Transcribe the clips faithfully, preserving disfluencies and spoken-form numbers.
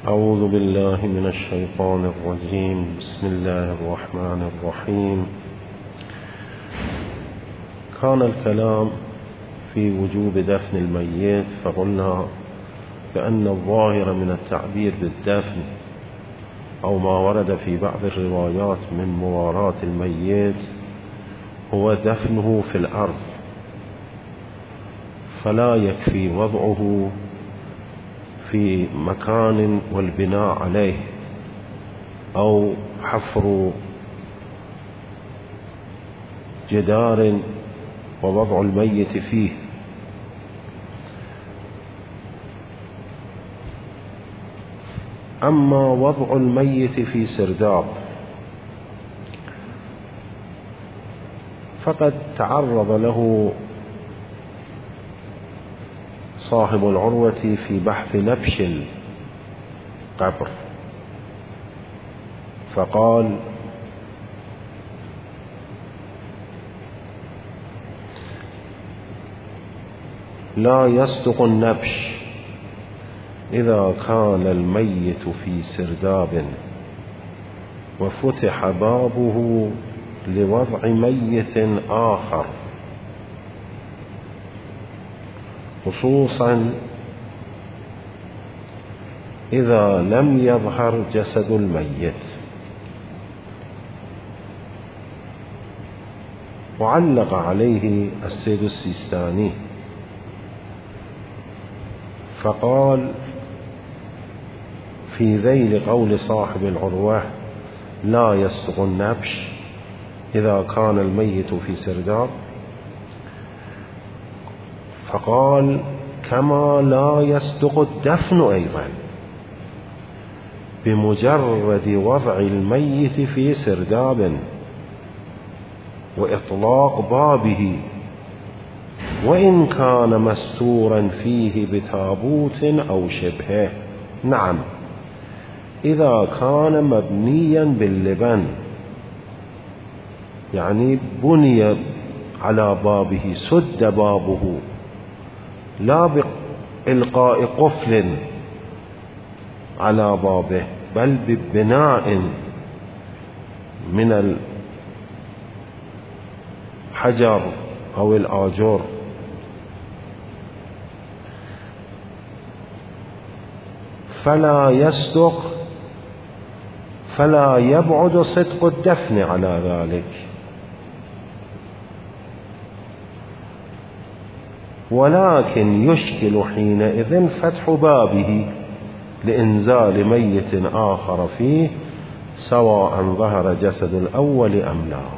أعوذ بالله من الشيطان الرجيم. بسم الله الرحمن الرحيم. كان الكلام في وجوب دفن الميت، فقلنا بأن الظاهر من التعبير بالدفن أو ما ورد في بعض الروايات من مواراة الميت هو دفنه في الأرض، فلا يكفي وضعه في مكان والبناء عليه أو حفر جدار ووضع الميت فيه. أما وضع الميت في سرداب فقد تعرض له صاحب العروة في بحث نبش القبر، فقال: لا يصدق النبش إذا كان الميت في سرداب وفتح بابه لوضع ميت آخر، خصوصا إذا لم يظهر جسد الميت. وعلق عليه السيد السيستاني فقال في ذيل قول صاحب العروة: لا يصدق النبش إذا كان الميت في سرداب، فقال: كما لا يصدق الدفن أيضا بمجرد وضع الميت في سرداب وإطلاق بابه وإن كان مستورا فيه بتابوت أو شبهه. نعم، إذا كان مبنيا باللبن، يعني بني على بابه، سد بابه، لا بإلقاء قفل على بابه، بل ببناء من الحجر أو الآجر. فلا يصدق فلا يبعد صدق الدفن على ذلك، ولكن يشكل حينئذ فتح بابه لإنزال ميت آخر فيه، سواء ظهر جسد الأول أم لا.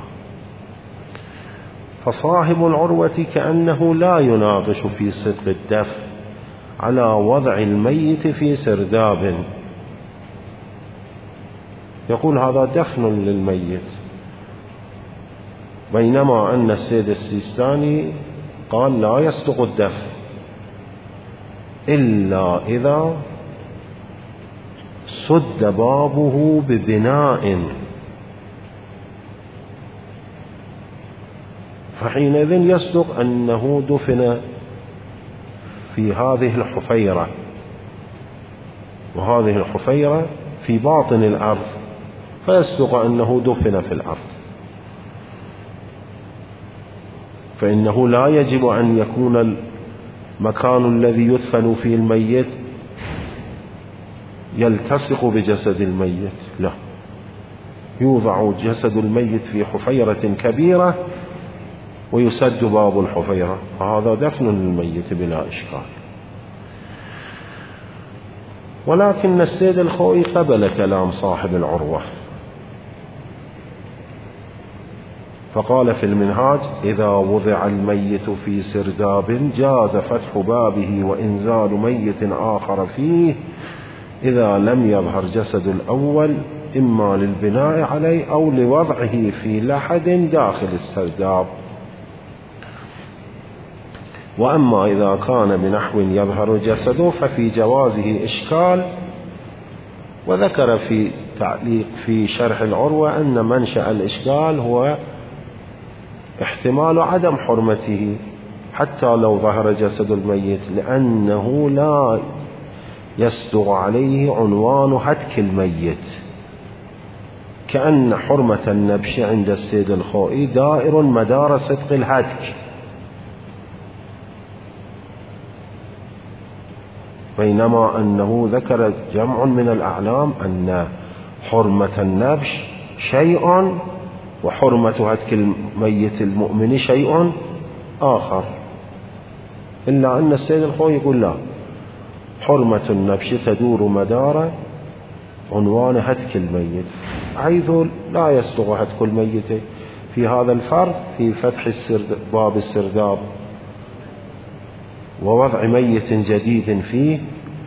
فصاحب العروة كأنه لا يناقش في صدق الدفن على وضع الميت في سرداب، يقول هذا دفن للميت، بينما أن السيد السيستاني قال لا يصدق الدفن إلا إذا سد بابه ببناء، فحينئذ يصدق أنه دفن في هذه الحفيرة، وهذه الحفيرة في باطن الأرض، فيصدق أنه دفن في الأرض، فإنه لا يجب أن يكون المكان الذي يدفن فيه الميت يلتصق بجسد الميت، لا، يوضع جسد الميت في حفيرة كبيرة ويسد باب الحفيرة، هذا دفن للميت بلا إشكال. ولكن السيد الخوئي قبل كلام صاحب العروة، فقال في المنهاج: إذا وضع الميت في سرداب جاز فتح بابه وإنزال ميت آخر فيه إذا لم يظهر جسد الأول، إما للبناء عليه أو لوضعه في لحد داخل السرداب. وأما إذا كان بنحو يظهر جسده ففي جوازه إشكال. وذكر في تعليق في شرح العروة أن منشأ الإشكال هو احتمال عدم حرمته حتى لو ظهر جسد الميت، لأنه لا يصدق عليه عنوان هتك الميت، كأن حرمة النبش عند السيد الخوئي دائر مدار صدق الهتك، بينما أنه ذكر جمع من الأعلام أن حرمة النبش شيء وحرمة هتك الميت المؤمن شيء آخر، إلا أن السيد الخوئي يقول لا، حرمة النبش تدور مدار عنوان هتك الميت، حيث لا يصدق هتك الميت في هذا الفرض في فتح السرد باب السرداب ووضع ميت جديد فيه،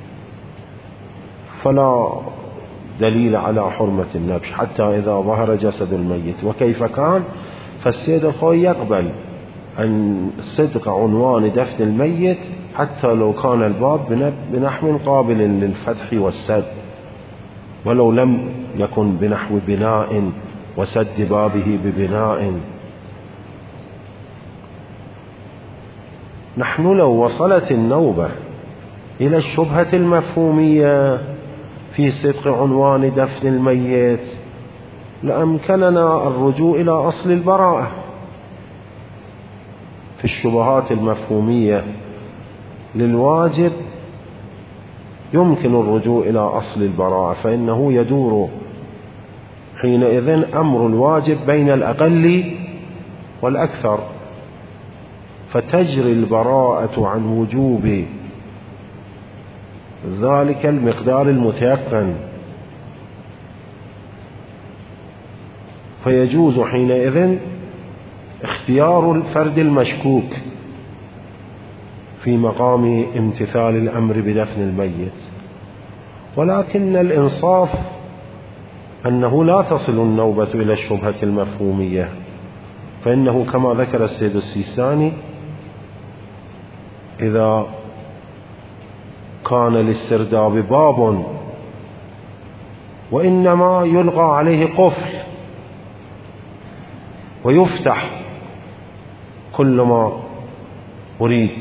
فلا دليل على حرمة النبش حتى إذا ظهر جسد الميت. وكيف كان؟ فالسيد الخوئي يقبل أن صدق عنوان دفن الميت حتى لو كان الباب بنحو قابل للفتح والسد، ولو لم يكن بنحو بناء وسد بابه ببناء. نحن لو وصلت النوبة إلى الشبهة المفهومية في صدق عنوان دفن الميت لأمكننا الرجوع إلى أصل البراءة. في الشبهات المفهومية للواجب يمكن الرجوع إلى أصل البراءة، فإنه يدور حينئذ أمر الواجب بين الأقل والأكثر، فتجري البراءة عن وجوب ذلك المقدار المتيقن، فيجوز حينئذ اختيار الفرد المشكوك في مقام امتثال الأمر بدفن الميت. ولكن الإنصاف أنه لا تصل النوبة إلى الشبهة المفهومية، فإنه كما ذكر السيد السيستاني إذا كان للسرداب باب وإنما يلغى عليه قفل ويفتح كل ما أريد،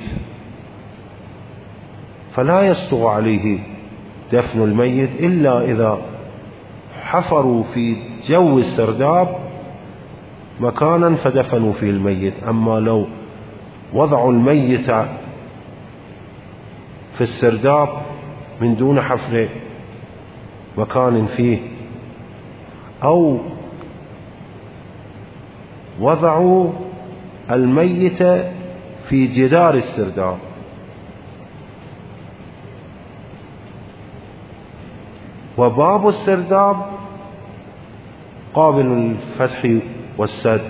فلا يصدق عليه دفن الميت إلا إذا حفروا في جو السرداب مكانا فدفنوا فيه الميت. أما لو وضعوا الميت في السرداب من دون حفر مكان فيه، أو وضعوا الميت في جدار السرداب، وباب السرداب قابل للفتح والسد،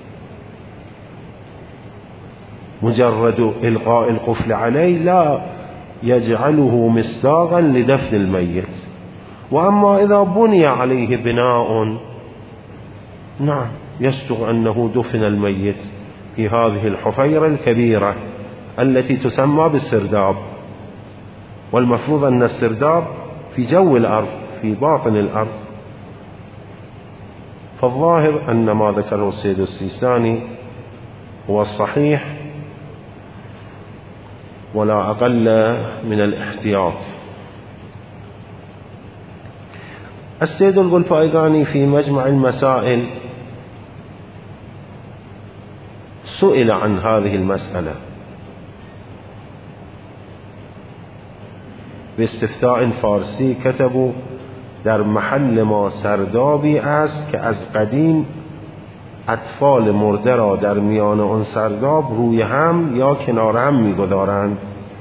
مجرد إلقاء القفل عليه لا يجعله مصداقا لدفن الميت. وأما إذا بني عليه بناء نعم يصدق أنه دفن الميت في هذه الحفيرة الكبيرة التي تسمى بالسرداب، والمفروض أن السرداب في جو الأرض في باطن الأرض. فالظاهر أن ما ذكره السيد السيستاني هو الصحيح ولا أقل من الاحتياط. السيد القلبايقاني في مجمع المسائل سئل عن هذه المسألة باستفتاء فارسی، كتبوا در محل ما سردابی است که از قدیم اطفال مرده را در میان آن سرداب روی هم یا کنار هم می‌گذارند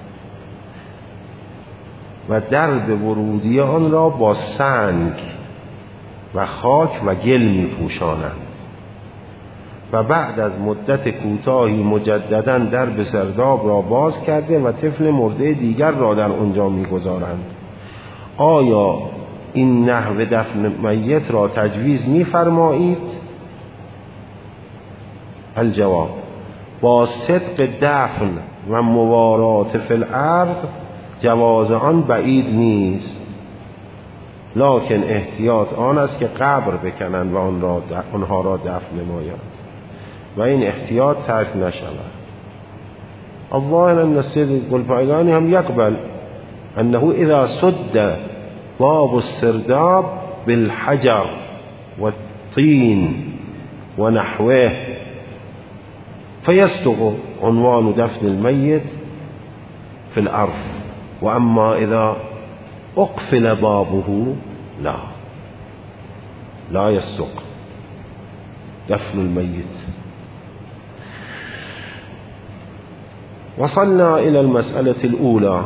و درب ورودی آن را با سنگ و خاک و گل می‌پوشانند و بعد از مدت کوتاهی مجدداً درب سرداب را باز کرده و طفل مرده دیگر را در آنجا می‌گذارند. آیا این نحو دفن میت را تجویز می‌فرمایید؟ الجواب: با صدق دفن و موارات فی الارض جواز آن بعید نیست، لکن احتیاط آن است که قبر بکنند و آن را آنها را دفن نمایند و این احتیاط ترک نشود. الظاهر ان السيد القلبايقاني هم يقبل أنه إذا سد باب السرداب بالحجر والطين ونحوه فيصدق عنوان دفن الميت في الأرض، وأما إذا أقفل بابه لا لا يصدق دفن الميت. وصلنا إلى المسألة الأولى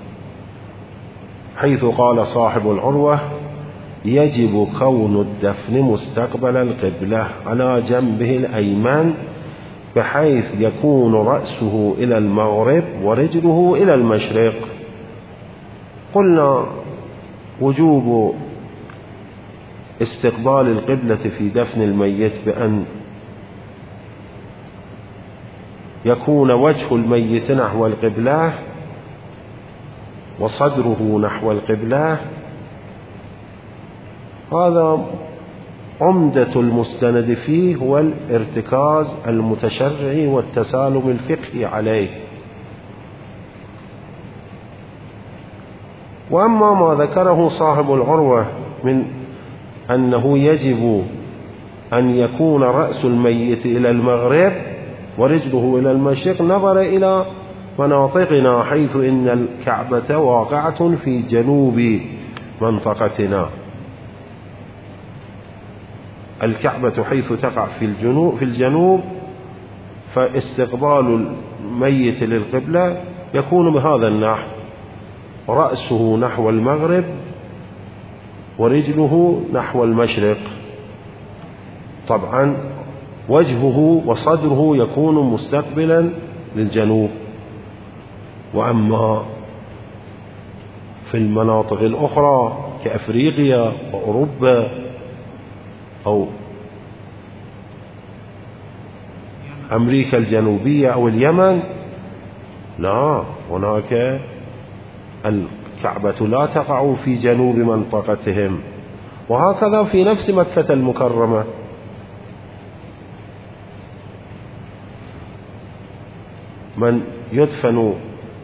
حيث قال صاحب العروة: يجب كون الدفن مستقبل القبلة على جنبه الأيمن بحيث يكون رأسه إلى المغرب ورجله إلى المشرق. قلنا وجوب استقبال القبلة في دفن الميت بأن يكون وجه الميت نحو القبلة وصدره نحو القبلة. هذا عمدة المستند فيه هو الارتكاز المتشرعي والتسالم الفقهي عليه. وأما ما ذكره صاحب العروة من أنه يجب أن يكون رأس الميت إلى المغرب ورجله إلى المشرق، نظر إلى مناطقنا حيث إن الكعبة واقعة في جنوب منطقتنا. الكعبة حيث تقع في الجنوب في الجنوب فاستقبال الميت للقبلة يكون بهذا النحو: رأسه نحو المغرب ورجله نحو المشرق. طبعا وجهه وصدره يكون مستقبلا للجنوب. وأما في المناطق الأخرى كأفريقيا وأوروبا أو أمريكا الجنوبية أو اليمن لا، هناك الكعبة لا تقع في جنوب منطقتهم. وهكذا في نفس مكة المكرمة من يدفن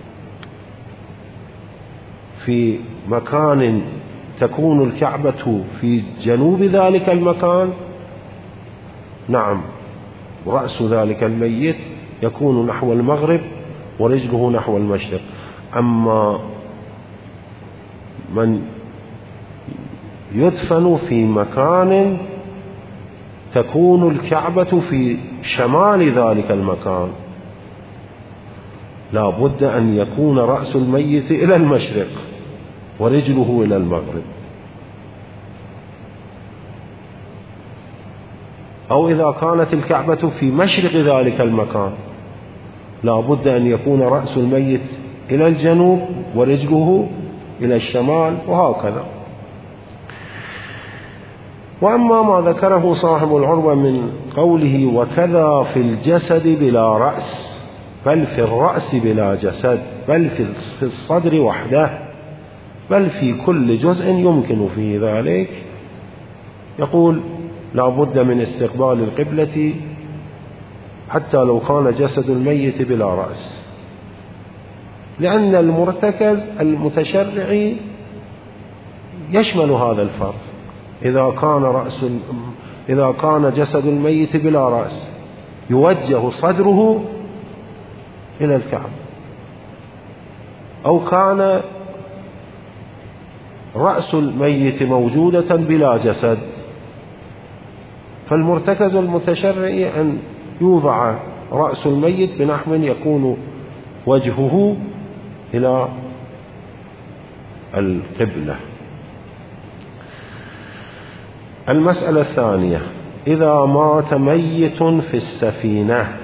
في مكان تكون الكعبة في جنوب ذلك المكان، نعم، رأس ذلك الميت يكون نحو المغرب ورجله نحو المشرق. أما من يدفن في مكان تكون الكعبة في شمال ذلك المكان لا بد أن يكون رأس الميت إلى المشرق ورجله إلى المغرب. أو إذا كانت الكعبة في مشرق ذلك المكان لا بد أن يكون رأس الميت إلى الجنوب ورجله إلى الشمال، وهكذا. وأما ما ذكره صاحب العروة من قوله: وكذا في الجسد بلا رأس، بل في الرأس بلا جسد، بل في الصدر وحده، بل في كل جزء يمكن في ذلك، يقول: لا بد من استقبال القبلة حتى لو كان جسد الميت بلا رأس، لأن المرتكز المتشرعي يشمل هذا الفرض. إذا كان رأس إذا كان جسد الميت بلا رأس يوجه صدره إلى الكعبة، أو كان رأس الميت موجودة بلا جسد، فالمرتكز المتشرعي أن يوضع رأس الميت بنحو يكون وجهه إلى القبلة. المسألة الثانية: إذا مات ميت في السفينة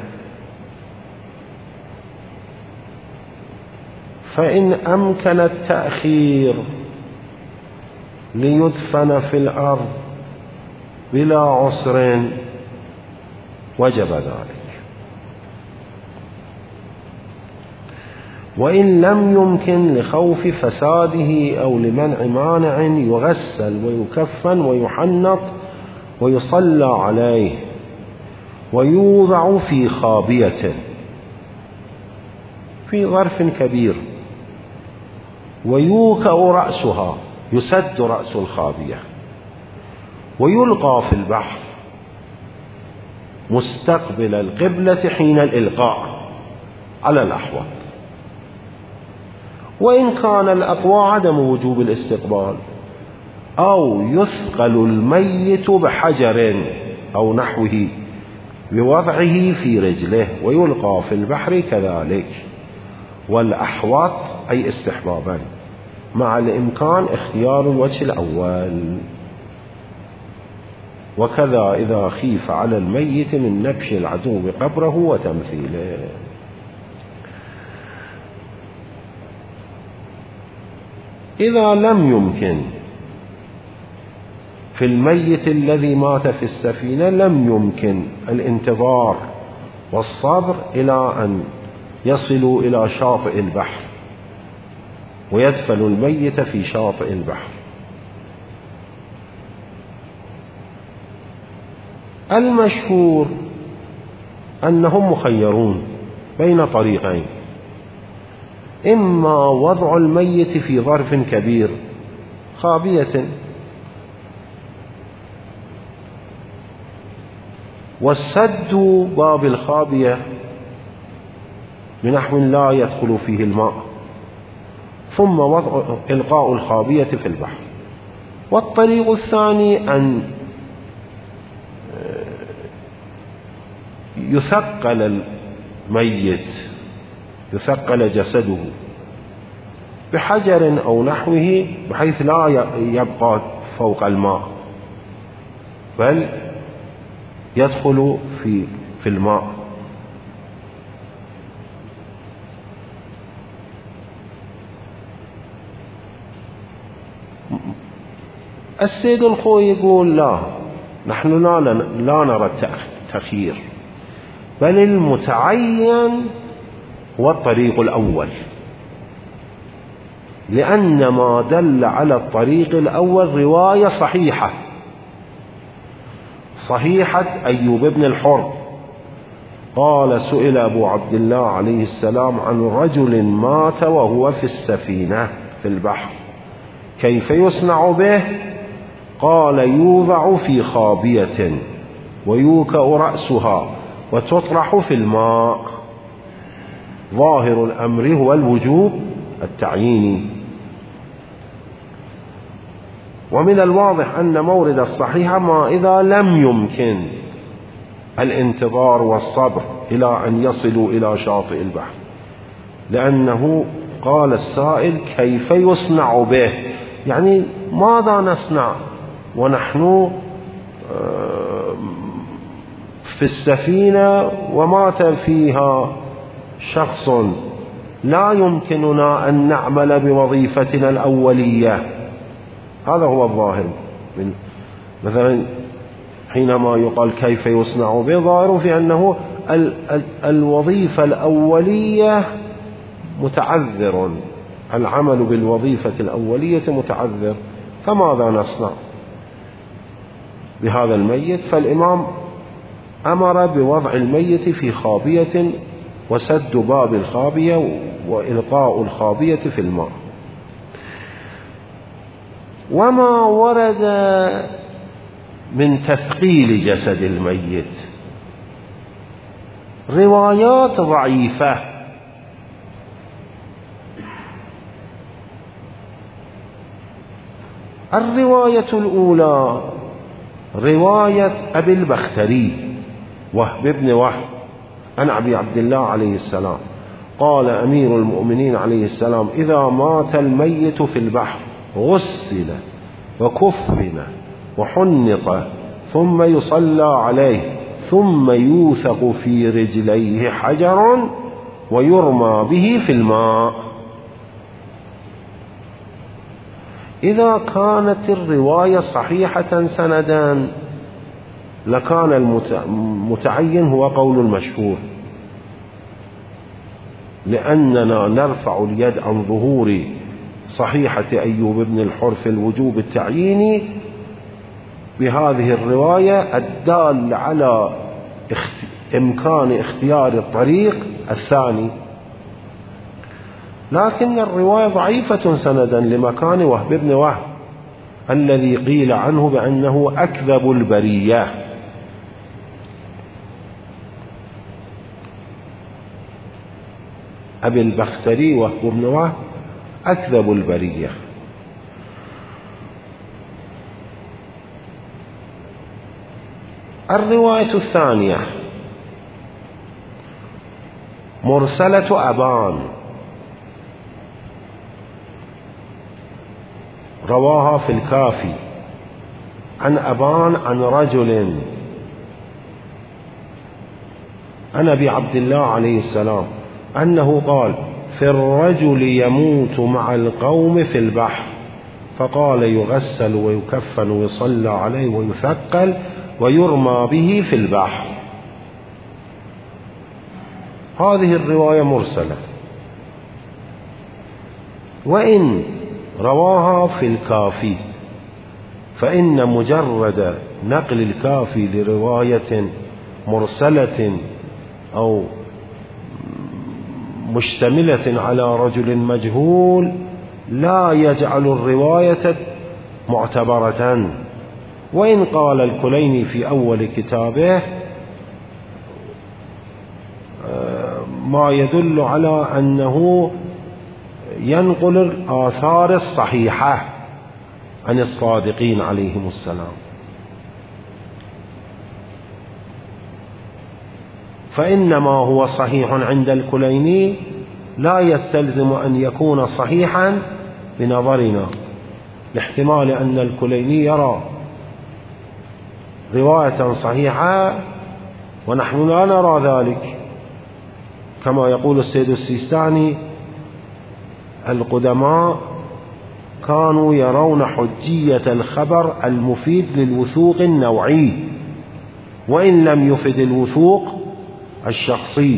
فإن أمكن التأخير ليدفن في الأرض بلا عسر وجب ذلك، وإن لم يمكن لخوف فساده أو لمنع مانع يغسل ويكفن ويحنط ويصلى عليه ويوضع في خابية في ظرف كبير ويوكأ رأسها، يسد رأس الخابية، ويلقى في البحر مستقبل القبلة حين الإلقاء على الأحوط. وإن كان الأقوى عدم وجوب الاستقبال، أو يثقل الميت بحجر أو نحوه بوضعه في رجله ويلقى في البحر كذلك. والأحوط أي استحبابا، مع الإمكان اختيار الوجه الأول. وكذا إذا خيف على الميت من نبش العدو قبره وتمثيله. إذا لم يمكن في الميت الذي مات في السفينة، لم يمكن الانتظار والصبر إلى أن يصلوا إلى شاطئ البحر ويدفنوا الميت في شاطئ البحر. المشهور أنهم مخيرون بين طريقين: إما وضع الميت في ظرف كبير خابية والسد باب الخابية بنحو لا يدخل فيه الماء، ثم وضع إلقاء الخابية في البحر. والطريق الثاني أن يثقل الميت، يثقل جسده بحجر أو نحوه بحيث لا يبقى فوق الماء بل يدخل في في الماء. السيد الخوي يقول لا، نحن لا, لا نرى التأخير، بل المتعين هو الطريق الأول، لأن ما دل على الطريق الأول رواية صحيحة صحيحة أيوب بن الحر قال: سئل أبو عبد الله عليه السلام عن رجل مات وهو في السفينة في البحر كيف يصنع به؟ قال: يوضع في خابية ويوكأ رأسها وتطرح في الماء. ظاهر الأمر هو الوجوب التعييني. ومن الواضح أن مورد الصحيح ما إذا لم يمكن الانتظار والصبر إلى أن يصلوا إلى شاطئ البحر، لأنه قال السائل: كيف يصنع به؟ يعني ماذا نصنع ونحن في السفينة ومات فيها شخص لا يمكننا أن نعمل بوظيفتنا الأولية. هذا هو الظاهر. مثلا حينما يقال كيف يصنع به، ظاهر في أنه ال ال الوظيفة الأولية متعذر، العمل بالوظيفة الأولية متعذر، فماذا نصنع بهذا الميت؟ فالإمام أمر بوضع الميت في خابية وسد باب الخابية وإلقاء الخابية في الماء. وما ورد من تثقيل جسد الميت روايات ضعيفة، الرواية الأولى رواية أبي البختري وهب بن وهب عن أبي عبد الله عليه السلام قال: أمير المؤمنين عليه السلام إذا مات الميت في البحر غسل وكفن وحنط ثم يصلى عليه ثم يوثق في رجليه حجر ويرمى به في الماء. إذا كانت الرواية صحيحة سندا لكان المتعين هو قول المشهور، لأننا نرفع اليد عن ظهور صحيحة أيوب بن الحر في الوجوب التعييني بهذه الرواية الدال على إمكان اختيار الطريق الثاني. لكن الرواية ضعيفة سندا لمكان وهب بن وهب الذي قيل عنه بأنه أكذب البرية. أبي البختري وهب بن وهب أكذب البرية. الرواية الثانية مرسلة أبان، رواها في الكافي عن أبان عن رجل عن أبي عبد الله عليه السلام أنه قال: في الرجل يموت مع القوم في البحر، فقال: يغسل ويكفن ويصلى عليه ويثقل ويرمى به في البحر. هذه الرواية مرسلة، وإن رواها في الكافي فإن مجرد نقل الكافي لرواية مرسلة أو مشتملة على رجل مجهول لا يجعل الرواية معتبرة. وإن قال الكليني في أول كتابه ما يدل على أنه ينقل الآثار الصحيحة عن الصادقين عليهم السلام، فإنما هو صحيح عند الكليني لا يستلزم أن يكون صحيحا بنظرنا، لاحتمال أن الكليني يرى رواية صحيحة ونحن لا نرى ذلك، كما يقول السيد السيستاني: القدماء كانوا يرون حجية الخبر المفيد للوثوق النوعي وإن لم يفد الوثوق الشخصي،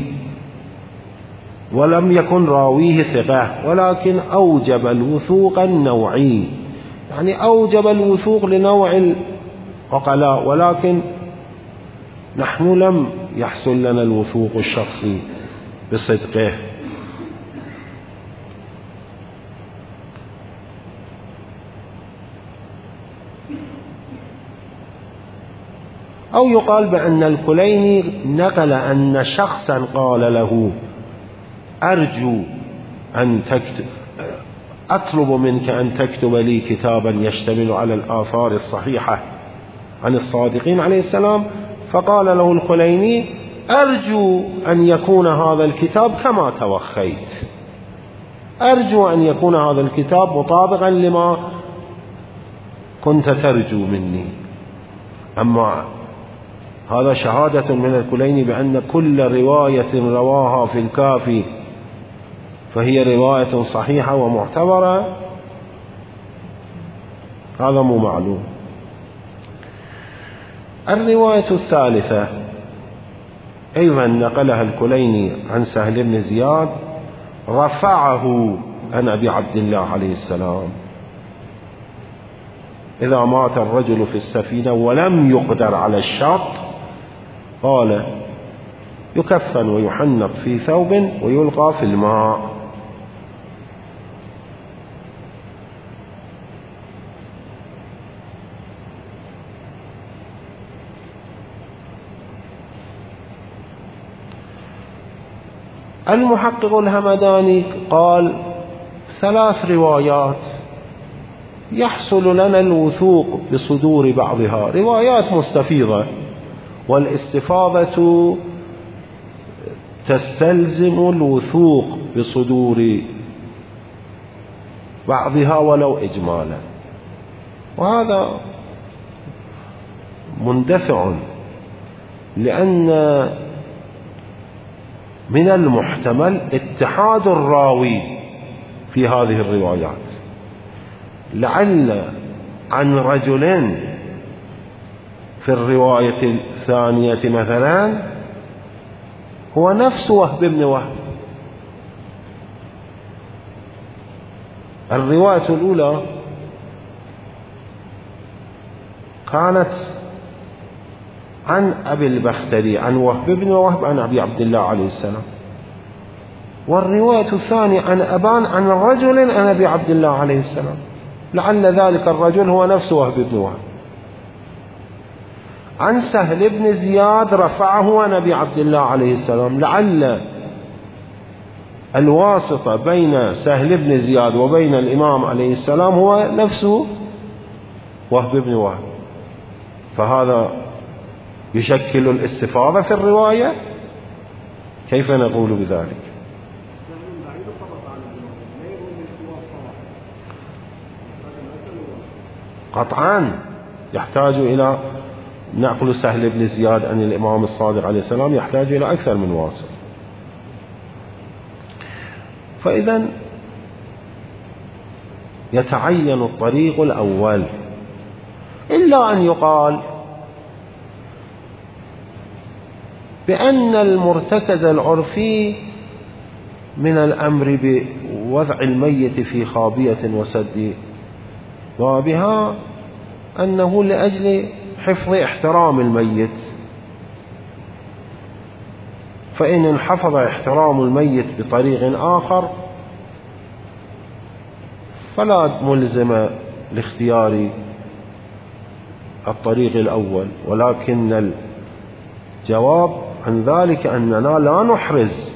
ولم يكن راويه ثقة، ولكن أوجب الوثوق النوعي، يعني أوجب الوثوق لنوع العقلاء، ولكن نحن لم يحصل لنا الوثوق الشخصي بصدقه. أو يقال بأن الكليني نقل أن شخصا قال له: أرجو أن تكتب أطلب منك أن تكتب لي كتابا يشتمل على الآثار الصحيحة عن الصادقين عليه السلام، فقال له الكليني: أرجو أن يكون هذا الكتاب كما توخيت، أرجو أن يكون هذا الكتاب مطابقا لما كنت ترجو مني. أما هذا شهادة من الكليني بأن كل رواية رواها في الكافي فهي رواية صحيحة ومعتبرة، هذا مو معلوم. الرواية الثالثة أيضا نقلها الكليني عن سهل بن زياد، رفعه عن أبي عبد الله عليه السلام: إذا مات الرجل في السفينة ولم يقدر على الشط قال: يكفن ويحنط في ثوب ويلقى في الماء. المحقق الهمداني قال: ثلاث روايات يحصل لنا الوثوق بصدور بعضها، روايات مستفيضة، والاستفاضة تستلزم الوثوق بصدور بعضها ولو إجمالا، وهذا مندفع، لأن من المحتمل اتحاد الراوي في هذه الروايات، لعل عن رجلين في الرواية الثانية مثلا هو نفس وهب بن وهب. الرواية الأولى كانت عن أبي البختري عن وهب بن وهب عن أبي عبد الله عليه السلام، والرواية الثانية عن أبان عن رجل عن أبي عبد الله عليه السلام، لعل ذلك الرجل هو نفسه وهب بن وهب. عن سهل بن زياد رفعه عن أبي عبد الله عليه السلام، لعل الواسطة بين سهل بن زياد وبين الإمام عليه السلام هو نفسه وهب بن وهب، فهذا يشكل الاستفاضة في الرواية. كيف نقول بذلك؟ قطعا يحتاج إلى نأخذ سهل بن زياد عن الإمام الصادق عليه السلام، يحتاج إلى أكثر من واسط. فإذا يتعين الطريق الأول، إلا أن يقال بأن المرتكز العرفي من الأمر بوضع الميت في خابية وسد بابها أنه لأجل حفظ احترام الميت، فإن انحفظ احترام الميت بطريق آخر فلا ملزم لاختيار الطريق الأول، ولكن الجواب عن ذلك أننا لا نحرز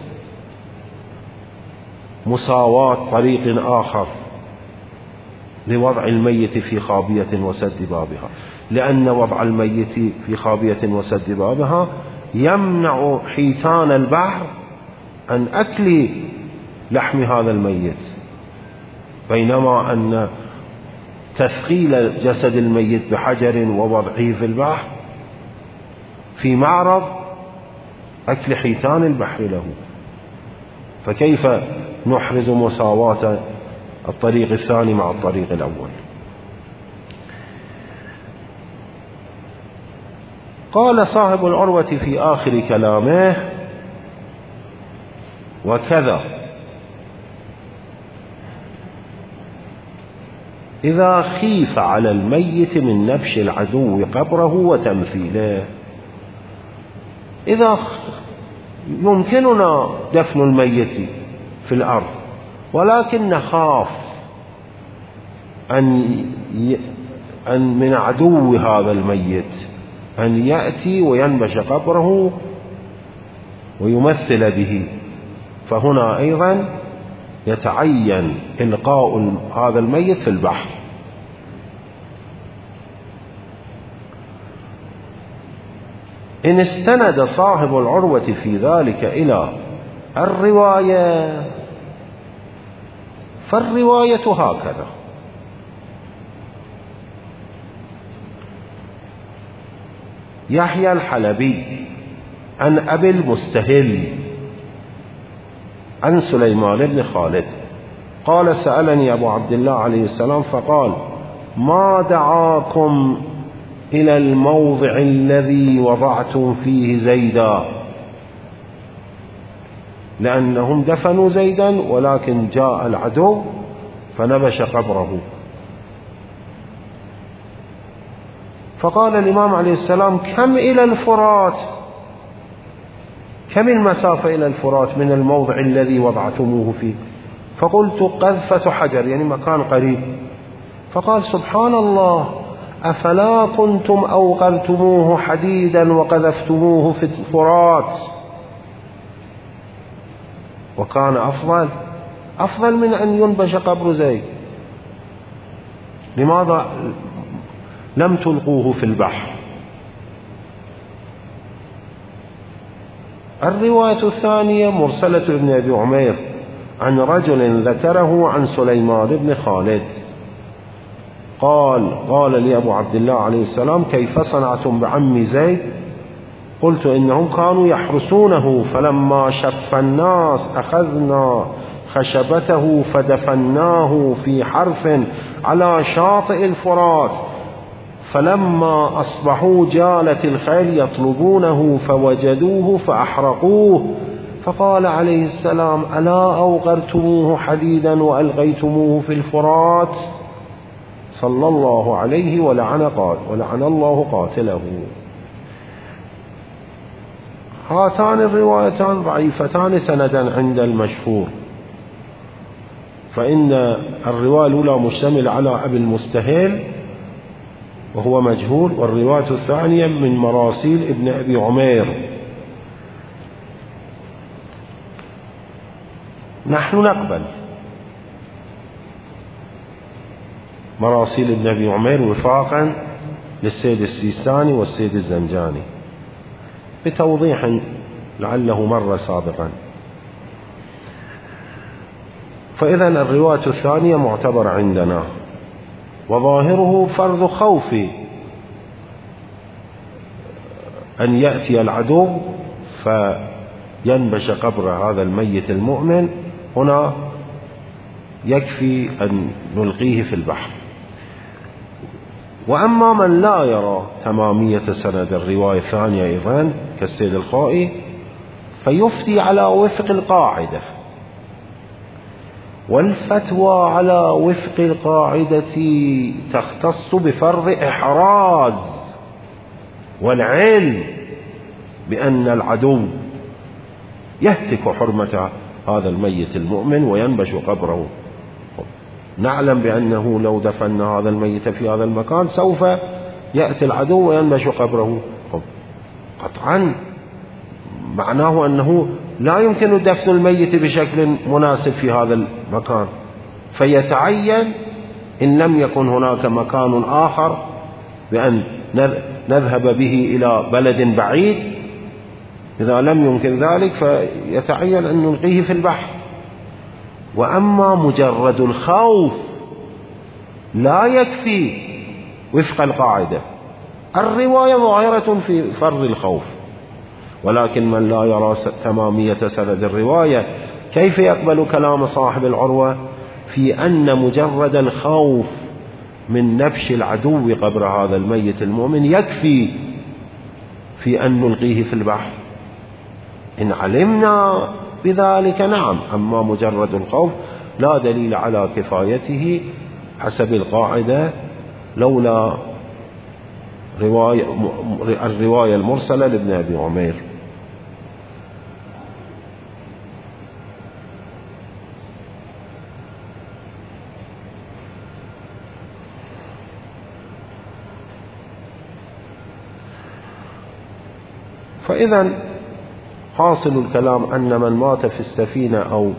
مساواة طريق آخر لوضع الميت في خابية وسد بابها، لأن وضع الميت في خابية وسد بابها يمنع حيتان البحر عن أكل لحم هذا الميت، بينما أن تثقيل جسد الميت بحجر ووضعه في البحر في معرض أكل حيتان البحر له. فكيف نحرز مساواة الطريق الثاني مع الطريق الأول؟ قال صاحب العروة في آخر كلامه: وكذا إذا خيف على الميت من نبش العدو قبره وتمثيله. إذا يمكننا دفن الميت في الأرض ولكن نخاف أن ي... أن من عدو هذا الميت أن يأتي وينبش قبره ويمثل به، فهنا أيضا يتعين إلقاء هذا الميت في البحر. إن استند صاحب العروة في ذلك إلى الرواية فالرواية هكذا: يحيى الحلبي عن أبي المستهل عن سليمان بن خالد قال: سألني أبو عبد الله عليه السلام فقال: ما دعاكم إلى الموضع الذي وضعتم فيه زيدا؟ لأنهم دفنوا زيدا ولكن جاء العدو فنبش قبره. فقال الإمام عليه السلام: كم إلى الفرات؟ كم المسافة إلى الفرات من الموضع الذي وضعتموه فيه؟ فقلت: قذفة حجر، يعني مكان قريب. فقال: سبحان الله، أفلا كنتم أوقرتموه حديدا وقذفتموه في الفرات؟ وكان أفضل أفضل من أن ينبش قبر زيد. لماذا لم تلقوه في البحر؟ الرواية الثانية مرسلة ابن أبي عمير عن رجل ذكره عن سليمان بن خالد قال: قال لي أبو عبد الله عليه السلام: كيف صنعتم بعم زيد؟ قلت: إنهم كانوا يحرسونه، فلما شف الناس أخذنا خشبته فدفناه في حرف على شاطئ الفرات، فلما أصبحوا جالت الخيل يطلبونه فوجدوه فأحرقوه. فقال عليه السلام: ألا أوقرتموه حديدا وألقيتموه في الفرات؟ صلى الله عليه ولعن قال ولعن الله قاتله. هاتان الروايتان ضعيفتان سندا عند المشهور، فإن الرواية الأولى مشتملة على أبي المستهيل وهو مجهول، والرواية الثانية من مراسيل ابن أبي عمير. نحن نقبل مراسيل ابن أبي عمير وفاقا للسيد السيستاني والسيد الزنجاني بتوضيح لعله مر سابقا. فإذا الرواية الثانية معتبرة عندنا، وظاهره فرض خوف أن يأتي العدو فينبش قبر هذا الميت المؤمن، هنا يكفي أن نلقيه في البحر. وأما من لا يرى تمامية سند الرواية الثانية أيضا كالسيد الخائي فيفتي على وفق القاعدة، والفتوى على وفق القاعدة تختص بفرض إحراز والعلم بأن العدو يهتك حرمة هذا الميت المؤمن وينبش قبره. نعلم بأنه لو دفن هذا الميت في هذا المكان سوف يأتي العدو وينبش قبره، قطعا معناه أنه لا يمكن دفن الميت بشكل مناسب في هذا المكان، فيتعين إن لم يكن هناك مكان آخر بأن نذهب به إلى بلد بعيد، إذا لم يمكن ذلك فيتعين أن نلقيه في البحر. وأما مجرد الخوف لا يكفي وفق القاعدة، الرواية ظاهرة في فرض الخوف، ولكن من لا يرى تمامية سند الرواية كيف يقبل كلام صاحب العروة في أن مجرد الخوف من نبش العدو قبر هذا الميت المؤمن يكفي في أن نلقيه في البحر؟ إن علمنا بذلك نعم، أما مجرد الخوف لا دليل على كفايته حسب القاعدة لولا رواية الرواية المرسلة لابن أبي عمير. فإذا حاصل الكلام أن من مات في السفينة أو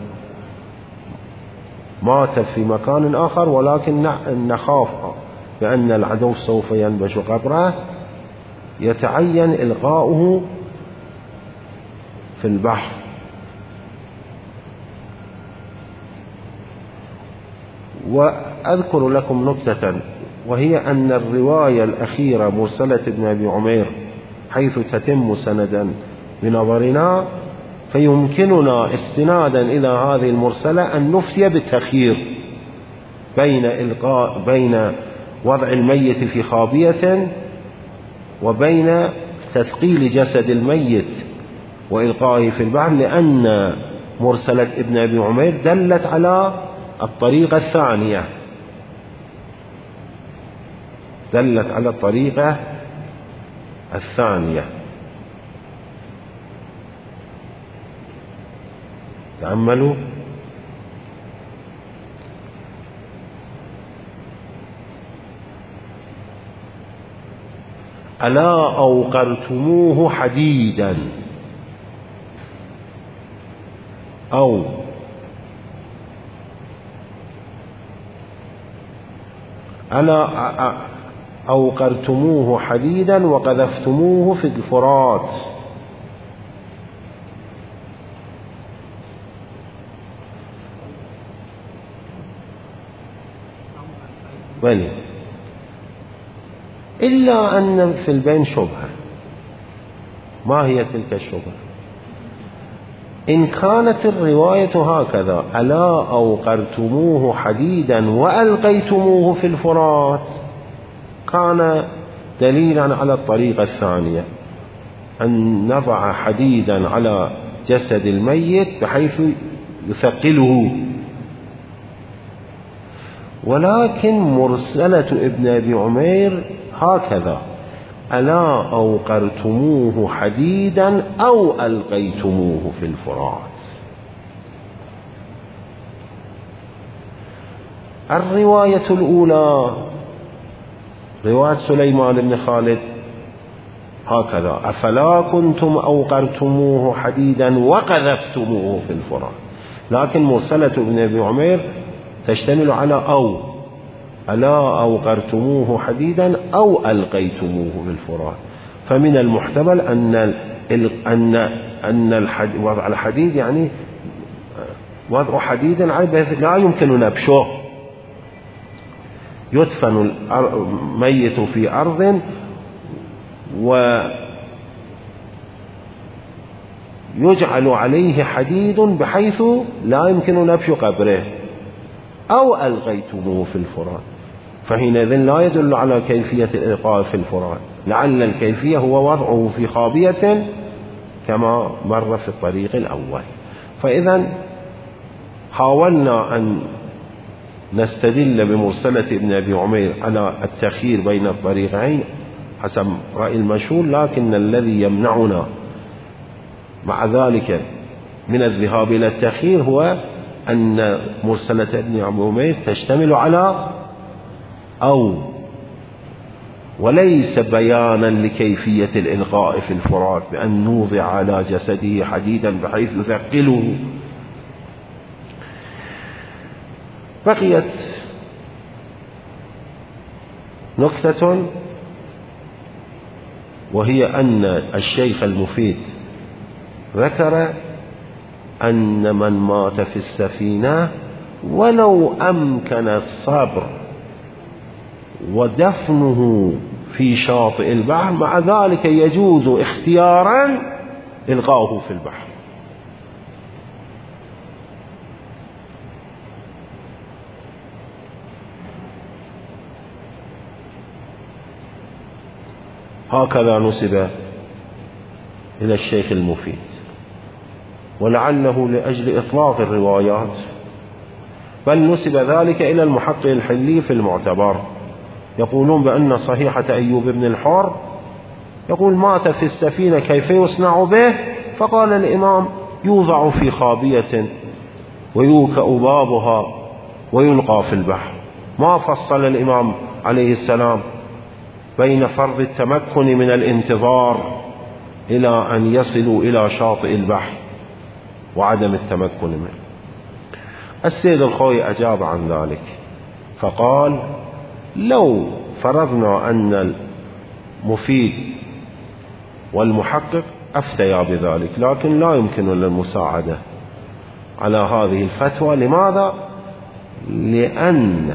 مات في مكان آخر ولكن نخاف بأن العدو سوف ينبش قبره يتعين إلقاؤه في البحر. وأذكر لكم نكتة، وهي أن الرواية الأخيرة مرسلة ابن أبي عمير حيث تتم سندا بنظرنا، فيمكننا استنادا إلى هذه المرسلة أن نفتي بالتخيير بين إلقاء بين وضع الميت في خابية وبين تثقيل جسد الميت وإلقائه في البحر، لأن مرسلة ابن أبي عمير دلت على الطريقة الثانية، دلت على الطريقة الثانية. تأملوا: ألا أوقرتموه حديدا، أو ألا أوقرتموه حديدا وقذفتموه في الفرات. بل إلا أن في البين شبهة. ما هي تلك الشبهة؟ إن كانت الرواية هكذا ألا أوقرتموه حديدا وألقيتموه في الفرات كان دليلا على الطريقة الثانية، أن نضع حديدا على جسد الميت بحيث يثقله. ولكن مرسلة ابن أبي عمير هكذا: ألا أوقرتموه حديدا أو ألقيتموه في الفرات. الرواية الأولى رواية سليمان بن خالد هكذا: أفلا كنتم أوقرتموه حديدا وقذفتموه في الفرات. لكن مرسلة ابن أبي عمير تشتمل على أو، ألا أوقرتموه حديدا أو ألقيتموه في الفرات. فمن المحتمل أن أن أن وضع الحديد يعني وضع حديد عليه لا يمكن نبشه، يدفن الميت في أرض ويجعل عليه حديد بحيث لا يمكن نبش قبره، أو ألقيتموه في الفرات. فحينئذ لا يدل على كيفية الإلقاء في الفرات، لعل الكيفية هو وضعه في خابية كما مر في الطريق الأول. فإذا حاولنا أن نستدل بمرسلة ابن أبي عمير على التخيير بين الطريقين حسب رأي المشهور، لكن الذي يمنعنا مع ذلك من الذهاب إلى التخيير هو أن مرسلة ابن أبي عمير تشتمل على أو، وليس بيانا لكيفية الإلقاء في الفرات بأن نوضع على جسده حديدا بحيث يثقله. بقيت نكتة، وهي أن الشيخ المفيد ذكر أن من مات في السفينة ولو أمكن الصبر ودفنه في شاطئ البحر، مع ذلك يجوز اختيارا إلقاؤه في البحر. هكذا نسب إلى الشيخ المفيد، ولعله لأجل إطلاق الروايات، بل نسب ذلك إلى المحقق الحلي في المعتبر. يقولون بأن صحيحة أيوب بن الحر يقول: مات في السفينة كيف يصنع به؟ فقال الإمام: يوضع في خابية ويوكأ بابها ويلقى في البحر. ما فصل الإمام عليه السلام بين فرض التمكن من الانتظار إلى أن يصلوا إلى شاطئ البحر وعدم التمكن منه. السيد الخوي أجاب عن ذلك فقال: لو فرضنا أن المفيد والمحقق أفتيا بذلك، لكن لا يمكن للمساعدة على هذه الفتوى. لماذا؟ لأن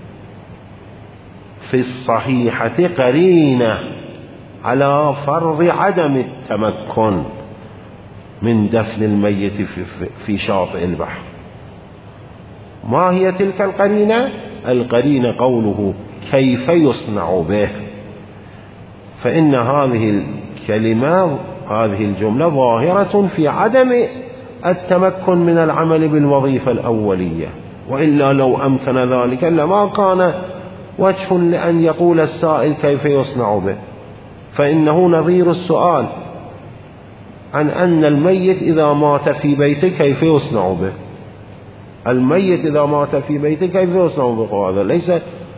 في الصحيحة قرينة على فرض عدم التمكن من دفن الميت في شاطئ البحر. ما هي تلك القرينة؟ القرينة قوله: كيف يصنع به. فإن هذه الكلمة هذه الجملة ظاهرة في عدم التمكن من العمل بالوظيفة الأولية، وإلا لو أمكن ذلك لما كان وجه لأن يقول السائل كيف يصنع به، فإنه نظير السؤال عن أن الميت إذا مات في بيته كيف يصنع به. الميت إذا مات في بيته كيف يصنع به؟ هذا ليس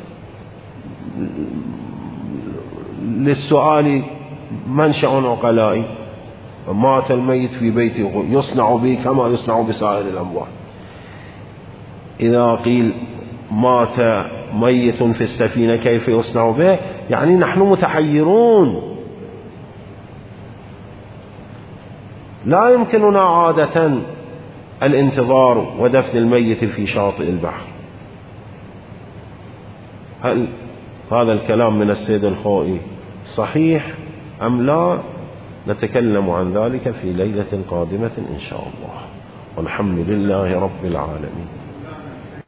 للسؤال منشأ عقلائي. مات الميت في بيته يصنع به كما يصنع بسائر الأموات. إذا قيل مات ميت في السفينة كيف يصنع به، يعني نحن متحيرون، لا يمكننا عادة الانتظار ودفن الميت في شاطئ البحر. هل هذا الكلام من السيد الخوئي صحيح أم لا؟ نتكلم عن ذلك في ليلة قادمة إن شاء الله، والحمد لله رب العالمين.